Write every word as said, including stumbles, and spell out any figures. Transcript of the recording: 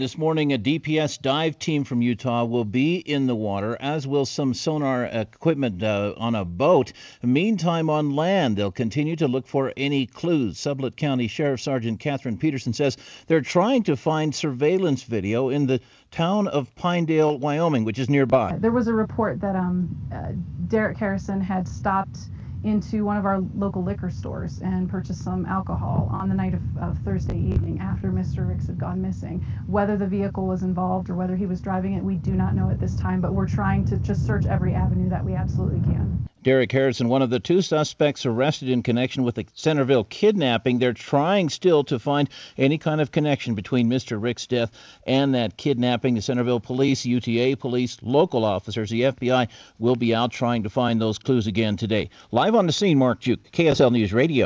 This morning, a D P S dive team from Utah will be in the water, as will some sonar equipment uh, on a boat. Meantime, on land, they'll continue to look for any clues. Sublette County Sheriff Sergeant Catherine Peterson says they're trying to find surveillance video in the town of Pinedale, Wyoming, which is nearby. There was a report that um, uh, Derek Harrison had stopped into one of our local liquor stores and purchased some alcohol on the night of, of Thursday evening after Mister Ricks had gone missing. Whether the vehicle was involved or whether he was driving it, we do not know at this time, but we're trying to just search every avenue that we absolutely can. Derek Harrison, one of the two suspects arrested in connection with the Centerville kidnapping. They're trying still to find any kind of connection between Mister Ricks' death and that kidnapping. The Centerville police, U T A police, local officers, the F B I will be out trying to find those clues again today. Live on the scene, Mark Juke, K S L News Radio.